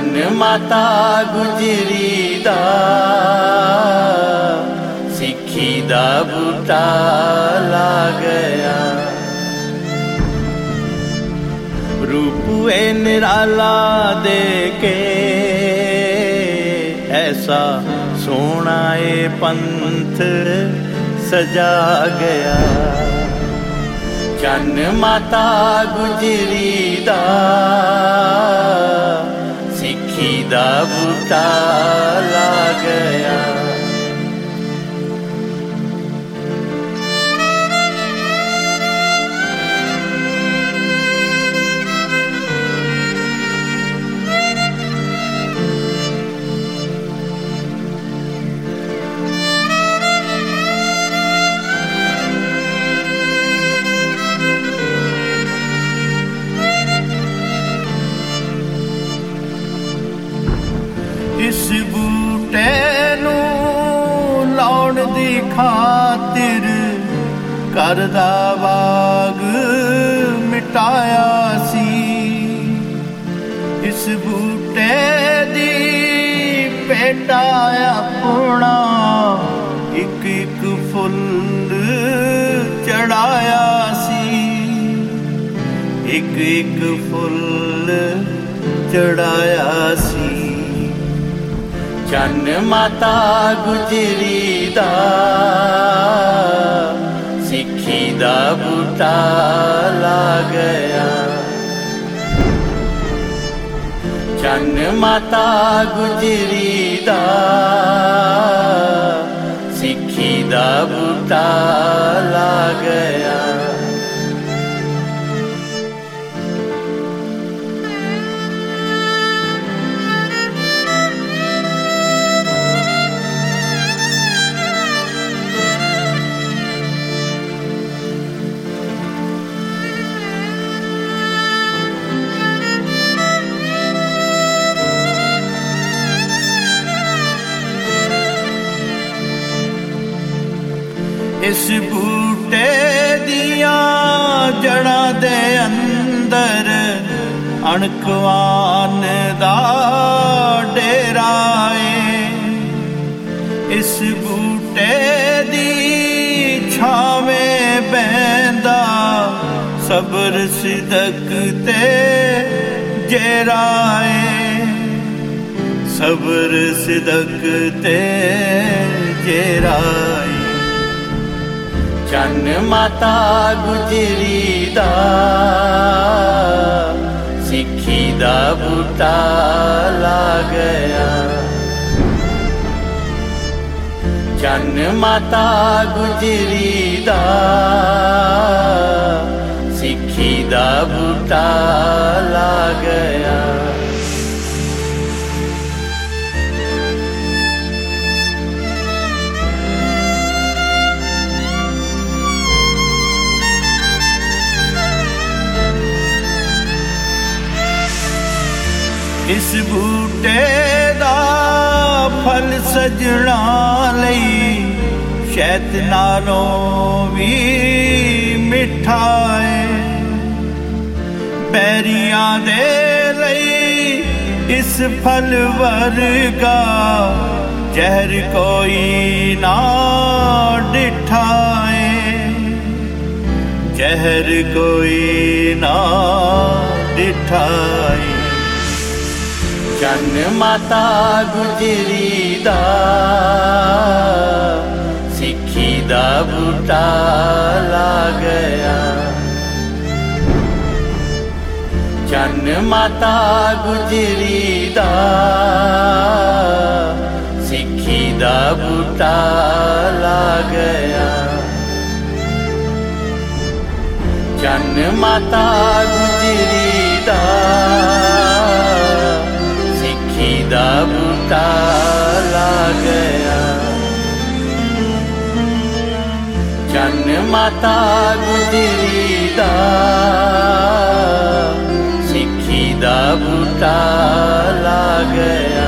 ਚੰਨ ਮਾਤਾ ਗੁਜਰੀ ਦਾ ਸਿੱਖੀ ਦਾ ਬੂਟਾ ਲਾ ਗਿਆ। ਰੂਪ ਏ ਨਿਰਾਲਾ ਦੇ ਕੇ ਐਸਾ ਸੋਹਣਾ ਏ ਪੰਥ ਸਜਾ ਗਿਆ। ਚੰਨ ਮਾਤਾ ਗੁਜਰੀ ਦਾ ਸਿੱਖੀ ਦਾ ਬੂਟਾ ਲਾ ਗਿਆ। ਇਸ ਬੂਟੇ ਨੂੰ ਲਾਉਣ ਦੀ ਖਾਤਿਰ ਘਰ ਦਾ ਬਾਗ ਮਿਟਾਇਆ ਸੀ। ਇਸ ਬੂਟੇ ਦੀ ਭੇਟਾ ਆਪਣਾ ਇੱਕ ਇੱਕ ਫੁੱਲ ਚੜਾਇਆ ਸੀ। ਇੱਕ ਇੱਕ ਫੁੱਲ ਚੜਾਇਆ ਸੀ। ਚੰਨ ਮਾਤਾ ਗੁਜਰੀ ਦਾ ਸਿੱਖੀ ਦਾ ਬੂਟਾ ਲਾ ਗਿਆ। ਚੰਨ ਮਾਤਾ ਗੁਜਰੀ ਦਾ ਸਿੱਖੀ ਦਾ ਬੂਟਾ ਲਾ ਗਿਆ। ਇਸ ਬੂਟੇ ਦੀਆਂ ਜੜ੍ਹਾਂ ਦੇ ਅੰਦਰ ਅਣਖਵਾਨ ਦਾ ਡੇਰਾ ਏ। ਇਸ ਬੂਟੇ ਦੀ ਛਾਵੇਂ ਬਹਿੰਦਾ ਸਬਰ ਸਿਦਕ ਤੇ ਜੇਰਾ ਏ। ਸਬਰ ਸਿਦਕ ਤੇ ਜੇਰਾ ਏ। ਚੰਨ ਮਾਤਾ ਗੁਜਰੀ ਦਾ ਸਿੱਖੀ ਦਾ ਬੂਟਾ ਲਾ ਗਿਆ। ਚੰਨ ਮਾਤਾ ਗੁਜਰੀ ਦਾ ਸਿੱਖੀ ਦਾ ਬੂਟਾ ਲਾ ਗਿਆ। ਇਸ ਬੂਟੇ ਦਾ ਫਲ ਸਜਣਾ ਲਈ ਸ਼ਹਿਦ ਨਾਲੋਂ ਵੀ ਮਿੱਠਾ ਏ। ਬੈਰੀਆਂ ਦੇ ਲਈ ਇਸ ਫਲ ਵਰਗਾ ਜ਼ਹਿਰ ਕੋਈ ਨਾ ਡਿੱਠਾ ਏ। ਜ਼ਹਿਰ ਕੋਈ ਨਾ ਡਿੱਠਾ ਏ। ਚੰਨ ਮਾਤਾ ਗੁਜਰੀ ਦਾ ਸਿੱਖੀ ਦਾ ਬੂਟਾ ਲਾ ਗਿਆ। ਚੰਨ ਮਾਤਾ ਗੁਜਰੀ ਦਾ ਸਿੱਖੀ ਦਾ ਬੂਟਾ ਲਾ ਗਿਆ। ਚੰਨ ਮਾਤਾ ਗੁਜਰੀ ਦਾ ਸਿੱਖੀ ਦਾ ਬੂਟਾ ਲਾ ਗਿਆ। ਚੰਨ ਮਾਤਾ ਗੁਜਰੀ ਦਾ ਸਿੱਖੀ ਦਾ ਬੂਟਾ ਲਾ ਗਿਆ।